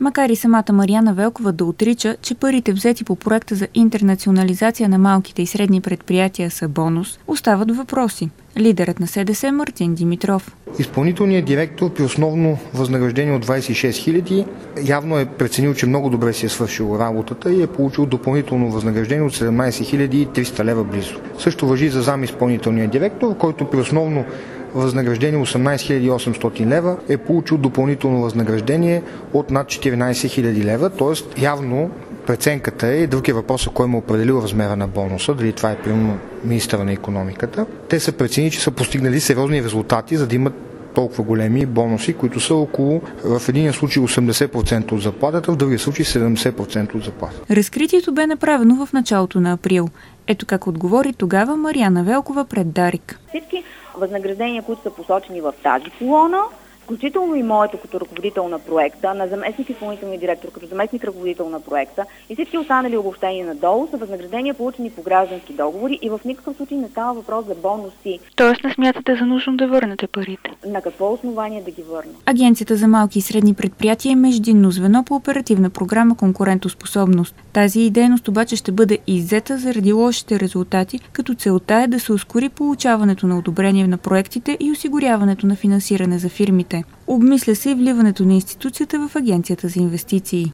Макар и самата Мариана Велкова да отрича, че парите взети по проекта за интернационализация на малките и средни предприятия са бонус, остават въпроси. Лидерът на СДС Мартин Димитров. Изпълнителният директор при основно възнаграждение от 26 000 явно е преценил, че много добре си е свършил работата и е получил допълнително възнаграждение от 17 300 лева близо. Също важи за зам изпълнителния директор, който при основно възнаграждение 18 800 лева е получил допълнително възнаграждение от над 14 000 лева, т.е. явно преценката е, друг е въпросът, кой му определил размера на бонуса, дали това е примерно министъра на икономиката. Те са прецени, че са постигнали сериозни резултати, за да имат толкова големи бонуси, които са около, в един случай 80% от заплатата, в другия случай 70% от заплатата. Разкритието бе направено в началото на април. Ето как отговори тогава Мариана Велкова пред Дарик. Всички възнаграждения, които са посочени в тази колона, включително и моето като ръководител на проекта, на заместник изпълнителния директор като заместник ръководител на проекта и всички останали обобщения надолу са възнаграждения, получени по граждански договори и в никакъв случай не става въпрос за бонуси. Тоест не смятате за нужно да върнете парите? На какво основание да ги върна? Агенцията за малки и средни предприятия е междинно звено по оперативна програма Конкурентоспособност. Тази дейност обаче ще бъде иззета заради лошите резултати, като целта е да се ускори получаването на одобрение на проектите и осигуряването на финансиране за фирмите. Обмисля се и вливането на институцията в Агенцията за инвестиции.